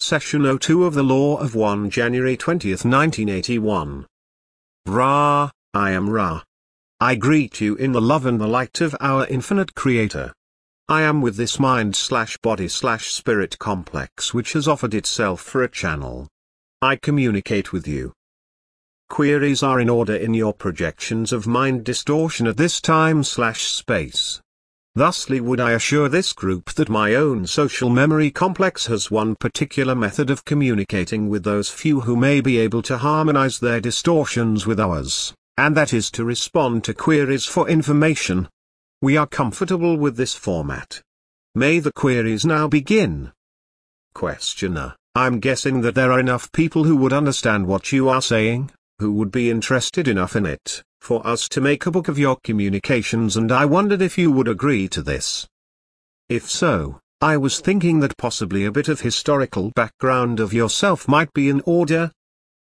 Session 02 of the Law of One, January 20, 1981. Ra, I am Ra. I greet you in the love and the light of our infinite Creator. I am with this mind/body/spirit complex which has offered itself for a channel. I communicate with you. Queries are in order in your projections of mind distortion at this time/space. Thusly would I assure this group that my own social memory complex has one particular method of communicating with those few who may be able to harmonize their distortions with ours, and that is to respond to queries for information. We are comfortable with this format. May the queries now begin. Questioner: I'm guessing that there are enough people who would understand what you are saying, who would be interested enough in it, for us to make a book of your communications, and I wondered if you would agree to this. If so, I was thinking that possibly a bit of historical background of yourself might be in order.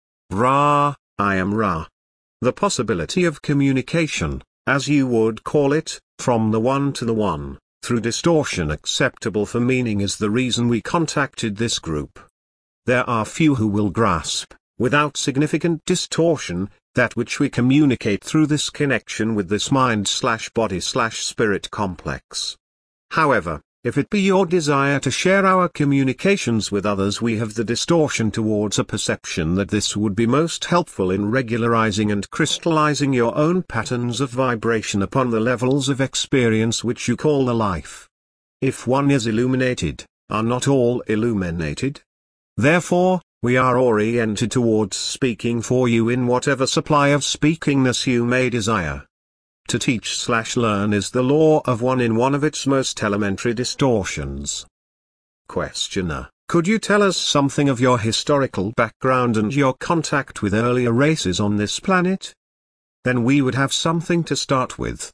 Ra, I am Ra. The possibility of communication, as you would call it, from the one to the one, through distortion acceptable for meaning is the reason we contacted this group. There are few who will grasp, without significant distortion, that which we communicate through this connection with this mind/body/spirit complex. However, if it be your desire to share our communications with others, we have the distortion towards a perception that this would be most helpful in regularizing and crystallizing your own patterns of vibration upon the levels of experience which you call the life. If one is illuminated, are not all illuminated? Therefore, we are oriented towards speaking for you in whatever supply of speakingness you may desire. To teach/learn is the law of one in one of its most elementary distortions. Questioner: could you tell us something of your historical background and your contact with earlier races on this planet? Then we would have something to start with.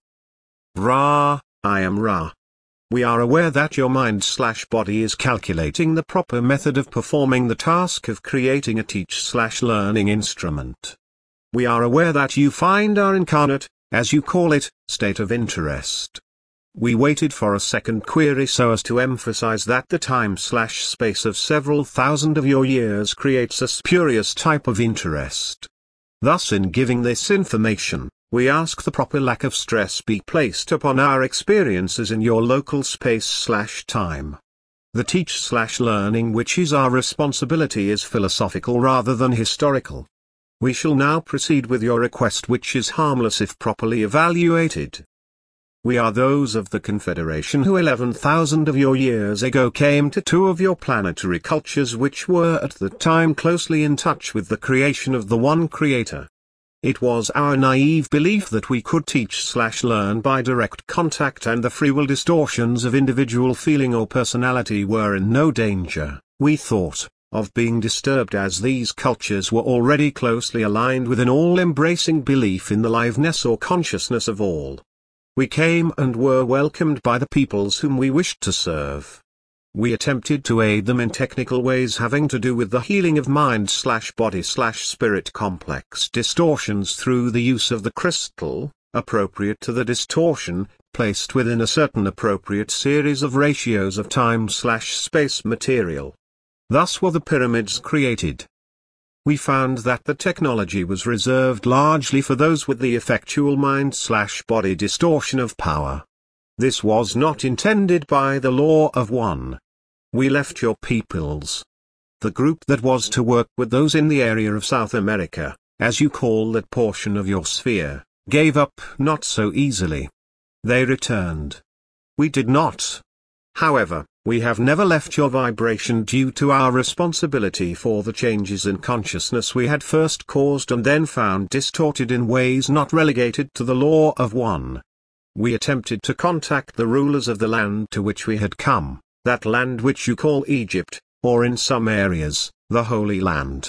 Ra, I am Ra. We are aware that your mind/body is calculating the proper method of performing the task of creating a teach/learning instrument. We are aware that you find our incarnate, as you call it, state of interest. We waited for a second query so as to emphasize that the time/space of several thousand of your years creates a spurious type of interest. Thus, in giving this information, we ask the proper lack of stress be placed upon our experiences in your local space/time. The teach/learning which is our responsibility is philosophical rather than historical. We shall now proceed with your request, which is harmless if properly evaluated. We are those of the Confederation who 11,000 of your years ago came to two of your planetary cultures which were at the time closely in touch with the creation of the one Creator. It was our naive belief that we could teach/learn by direct contact and the free will distortions of individual feeling or personality were in no danger, we thought, of being disturbed, as these cultures were already closely aligned with an all-embracing belief in the liveness or consciousness of all. We came and were welcomed by the peoples whom we wished to serve. We attempted to aid them in technical ways having to do with the healing of mind/body/spirit complex distortions through the use of the crystal, appropriate to the distortion, placed within a certain appropriate series of ratios of time/space material. Thus were the pyramids created. We found that the technology was reserved largely for those with the effectual mind/body distortion of power. This was not intended by the law of one. We left your peoples. The group that was to work with those in the area of South America, as you call that portion of your sphere, gave up not so easily. They returned. We did not. However, we have never left your vibration due to our responsibility for the changes in consciousness we had first caused and then found distorted in ways not relegated to the law of one. We attempted to contact the rulers of the land to which we had come, that land which you call Egypt, or in some areas, the Holy Land.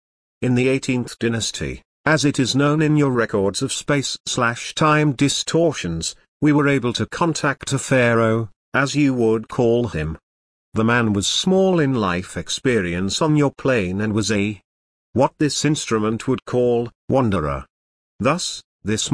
In the 18th dynasty, as it is known in your records of space/time distortions, we were able to contact a pharaoh, as you would call him. The man was small in life experience on your plane and was what this instrument would call, wanderer. Thus, this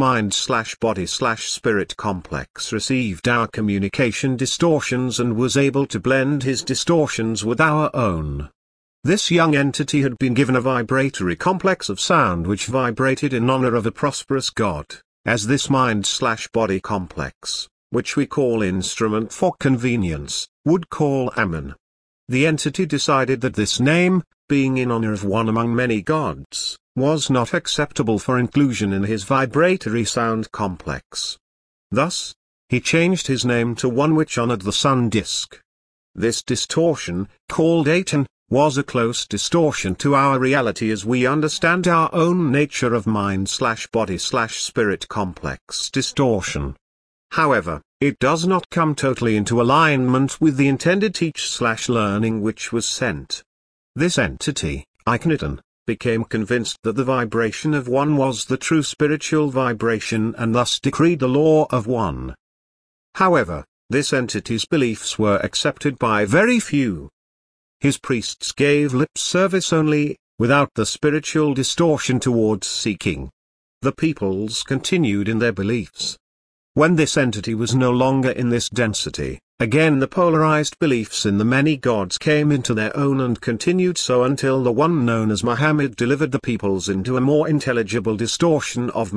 mind/body/spirit complex received our communication distortions and was able to blend his distortions with our own. This young entity had been given a vibratory complex of sound which vibrated in honor of a prosperous god, as this mind/body complex, which we call instrument for convenience, would call Ammon. The entity decided that this name, being in honor of one among many gods, was not acceptable for inclusion in his vibratory sound complex. Thus, he changed his name to one which honored the sun disk. This distortion, called Aten, was a close distortion to our reality as we understand our own nature of mind/body/spirit complex distortion. However, it does not come totally into alignment with the intended teach/learning which was sent. This entity, Akhenaten, became convinced that the vibration of one was the true spiritual vibration and thus decreed the law of one. However, this entity's beliefs were accepted by very few. His priests gave lip service only, without the spiritual distortion towards seeking. The peoples continued in their beliefs. When this entity was no longer in this density, again the polarized beliefs in the many gods came into their own and continued so until the one known as Muhammad delivered the peoples into a more intelligible distortion of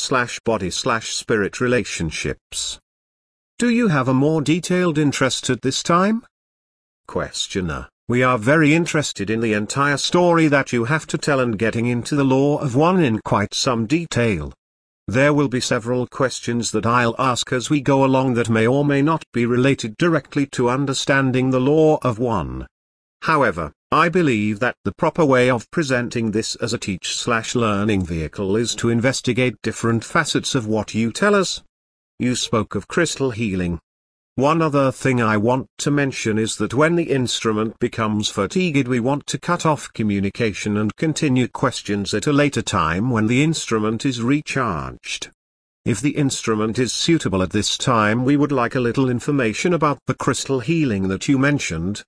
mind/body/spirit relationships. Do you have a more detailed interest at this time? Questioner: We are very interested in the entire story that you have to tell and getting into the law of one in quite some detail. There will be several questions that I'll ask as we go along that may or may not be related directly to understanding the law of one. However, I believe that the proper way of presenting this as a teach/learning vehicle is to investigate different facets of what you tell us. You spoke of crystal healing. One other thing I want to mention is that when the instrument becomes fatigued, we want to cut off communication and continue questions at a later time when the instrument is recharged. If the instrument is suitable at this time, we would like a little information about the crystal healing that you mentioned.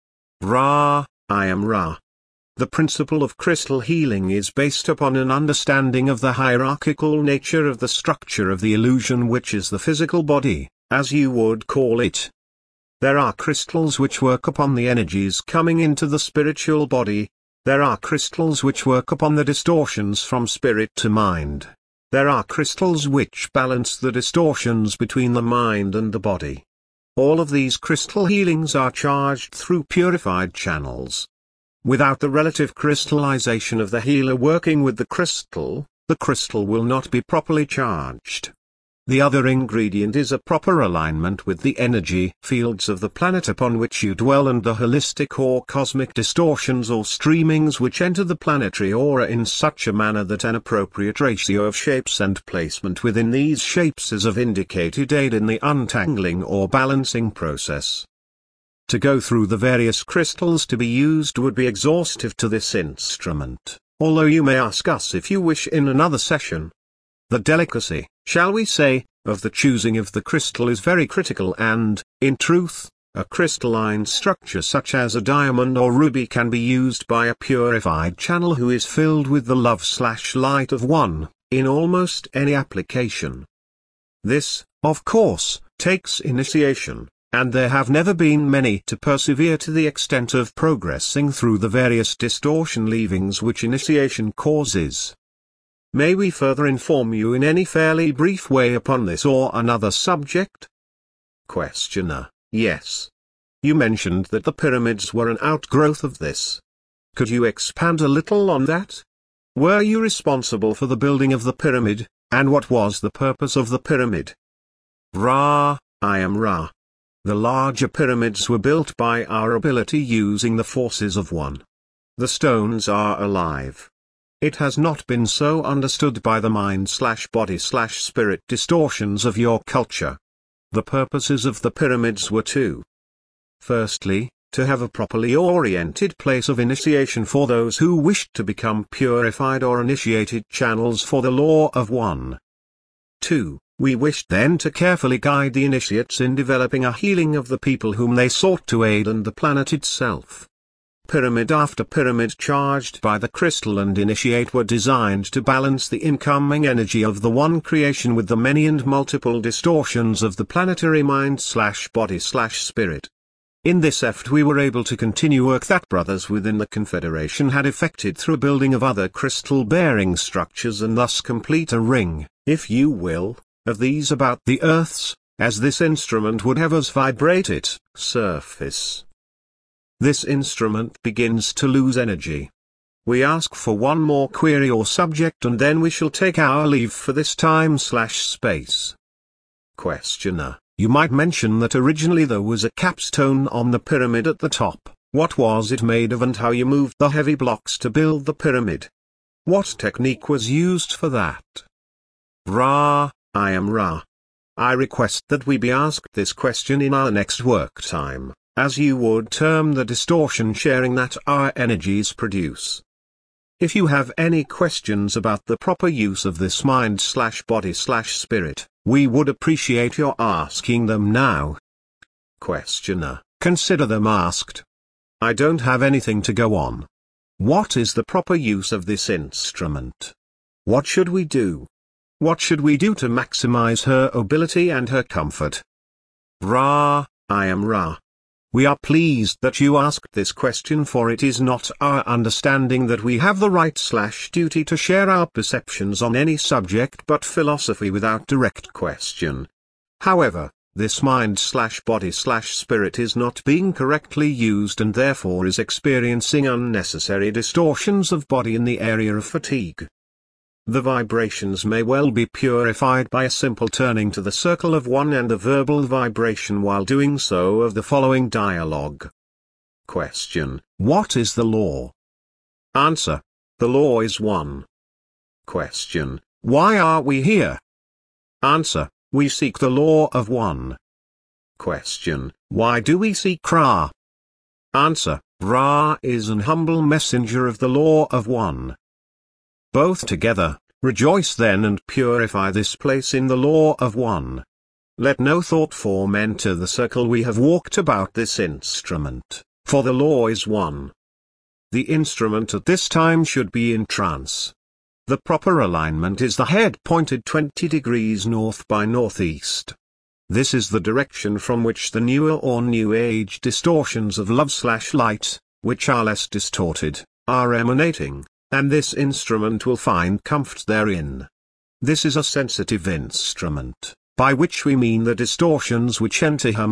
Ra, I am Ra. The principle of crystal healing is based upon an understanding of the hierarchical nature of the structure of the illusion which is the physical body, as you would call it. There are crystals which work upon the energies coming into the spiritual body. There are crystals which work upon the distortions from spirit to mind. There are crystals which balance the distortions between the mind and the body. All of these crystal healings are charged through purified channels. Without the relative crystallization of the healer working with the crystal will not be properly charged. The other ingredient is a proper alignment with the energy fields of the planet upon which you dwell and the holistic or cosmic distortions or streamings which enter the planetary aura in such a manner that an appropriate ratio of shapes and placement within these shapes is of indicated aid in the untangling or balancing process. To go through the various crystals to be used would be exhaustive to this instrument, although you may ask us if you wish in another session. The delicacy, shall we say, of the choosing of the crystal is very critical and, in truth, a crystalline structure such as a diamond or ruby can be used by a purified channel who is filled with the love/light of one, in almost any application. This, of course, takes initiation, and there have never been many to persevere to the extent of progressing through the various distortion leavings which initiation causes. May we further inform you in any fairly brief way upon this or another subject? Questioner: Yes. You mentioned that the pyramids were an outgrowth of this. Could you expand a little on that? Were you responsible for the building of the pyramid, and what was the purpose of the pyramid? Ra, I am Ra. The larger pyramids were built by our ability using the forces of one. The stones are alive. It has not been so understood by the mind/body/spirit distortions of your culture. The purposes of the pyramids were two. Firstly, to have a properly oriented place of initiation for those who wished to become purified or initiated channels for the law of one. 2. We wished then to carefully guide the initiates in developing a healing of the people whom they sought to aid and the planet itself. Pyramid after pyramid charged by the crystal and initiate were designed to balance the incoming energy of the one creation with the many and multiple distortions of the planetary mind/body/spirit. In this effort we were able to continue work that brothers within the Confederation had effected through building of other crystal-bearing structures and thus complete a ring, if you will, of these about the Earth's, as this instrument would have us vibrate it, surface. This instrument begins to lose energy. We ask for one more query or subject and then we shall take our leave for this time/space. Questioner: You might mention that originally there was a capstone on the pyramid at the top. What was it made of and how you moved the heavy blocks to build the pyramid? What technique was used for that? Ra, I am Ra. I request that we be asked this question in our next work time, as you would term the distortion sharing that our energies produce. If you have any questions about the proper use of this mind/body/spirit, we would appreciate your asking them now. Questioner: Consider them asked. I don't have anything to go on. What is the proper use of this instrument? What should we do? What should we do to maximize her ability and her comfort? Ra, I am Ra. We are pleased that you asked this question, for it is not our understanding that we have the right/duty to share our perceptions on any subject but philosophy without direct question. However, this mind/body/spirit is not being correctly used and therefore is experiencing unnecessary distortions of body in the area of fatigue. The vibrations may well be purified by a simple turning to the circle of one and the verbal vibration while doing so of the following dialogue. Question: What is the law? Answer: The law is one. Question: Why are we here? Answer: We seek the law of one. Question: Why do we seek Ra? Answer: Ra is an humble messenger of the law of one. Both together, rejoice then and purify this place in the law of one. Let no thought form enter the circle we have walked about this instrument, for the law is one. The instrument at this time should be in trance. The proper alignment is the head pointed 20 degrees north by northeast. This is the direction from which the newer or New Age distortions of love/light, which are less distorted, are emanating, and this instrument will find comfort therein. This is a sensitive instrument, by which we mean the distortions which enter her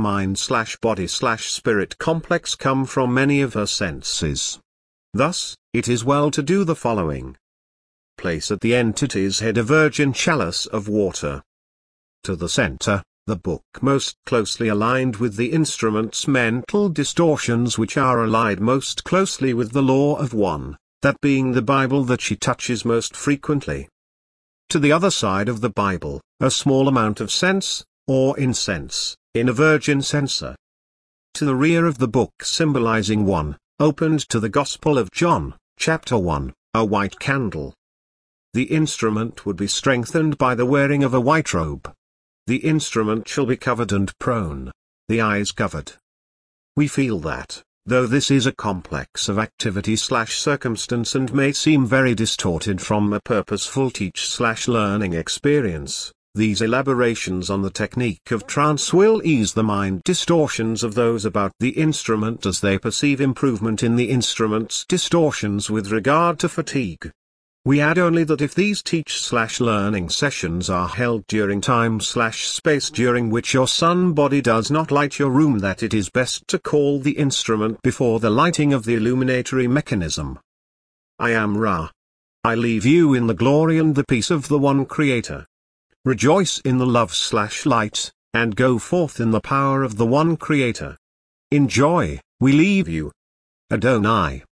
mind/body/spirit complex come from many of her senses. Thus, it is well to do the following. Place at the entity's head a virgin chalice of water. To the center, the book most closely aligned with the instrument's mental distortions which are allied most closely with the law of one, that being the Bible that she touches most frequently. To the other side of the Bible, a small amount of sense, or incense, in a virgin censer. To the rear of the book symbolizing one, opened to the Gospel of John, chapter 1, a white candle. The instrument would be strengthened by the wearing of a white robe. The instrument shall be covered and prone, the eyes covered. We feel that, though this is a complex of activity/circumstance and may seem very distorted from a purposeful teach/learning experience, these elaborations on the technique of trance will ease the mind distortions of those about the instrument as they perceive improvement in the instrument's distortions with regard to fatigue. We add only that if these teach/learning sessions are held during time/space during which your sun body does not light your room, that it is best to call the instrument before the lighting of the illuminatory mechanism. I am Ra. I leave you in the glory and the peace of the one Creator. Rejoice in the love/light, and go forth in the power of the one Creator. In joy, we leave you. Adonai.